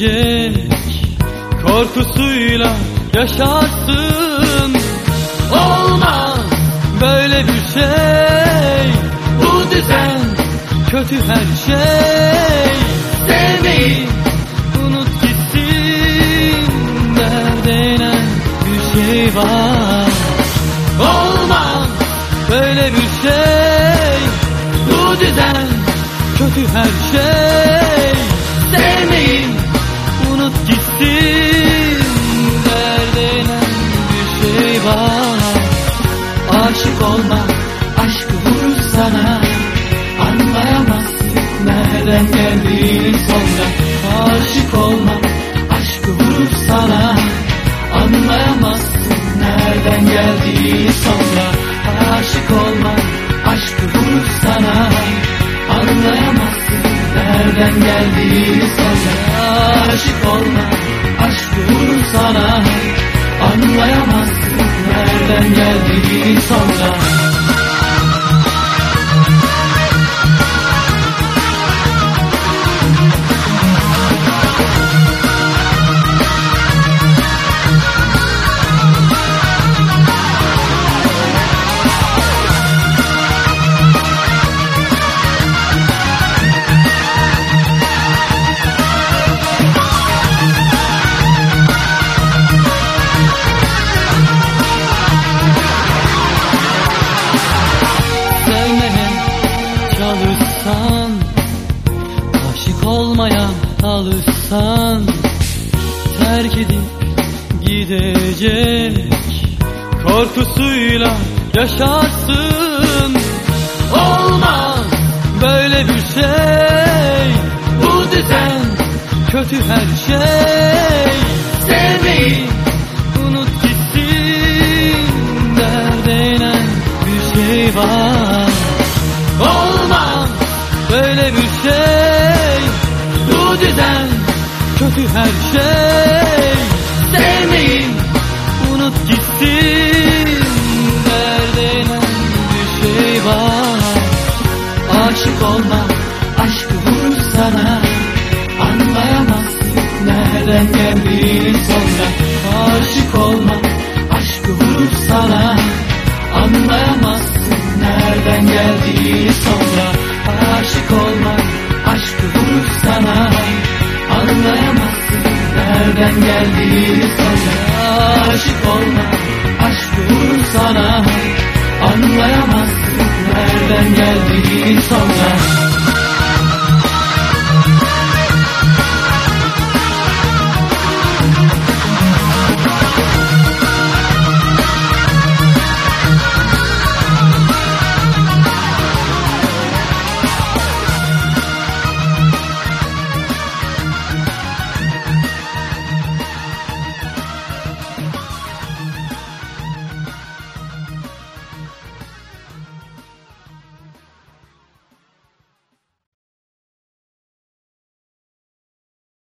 gidecek, korkusuyla yaşarsın. Olmaz böyle bir şey, bu düzen kötü her şey. Sevmeyi unut gitsin, derdenen bir şey var. Olmaz böyle bir şey, bu düzen kötü her şey. Sevmeyi unut gitsin, derdenen bir şey var. Aşık olma, aşkı vurur sana, anlayamazsın nereden geldiğini sonra. Aşık olma, aşkı vurur sana, anlayamazsın nereden geldiğini sonra. Aşık olma, aşkı vurur sana, anlayamazsın nereden geldiğini sonra. Aşık olma, aşkı vurur sana, anlayamazsın nereden geldiğini sonra. Aşık olmaya alışsan, terk edip gidecek, korkusuyla yaşarsın. Olmaz böyle bir şey, bu düzen kötü her şey. Sevmeyi unut gitsin, derdenen bir şey var. Olmaz böyle bir şey, bu düzen kötü her şey. Sevmeyi unut gitsin, derdenen bir şey var. Aşık olma, aşkı vurur sana, anlayamazsın nereden geldiğini sonra. Aşık olma, aşkı vurur sana, anlayamazsın nereden geldiğini sonra. Aşık olma, aşkı vurur sana, anlayamazsın nereden geldiğini sonra. Aşık olma, aşkı vurur sana, anlayamazsın nereden geldiğini sonra.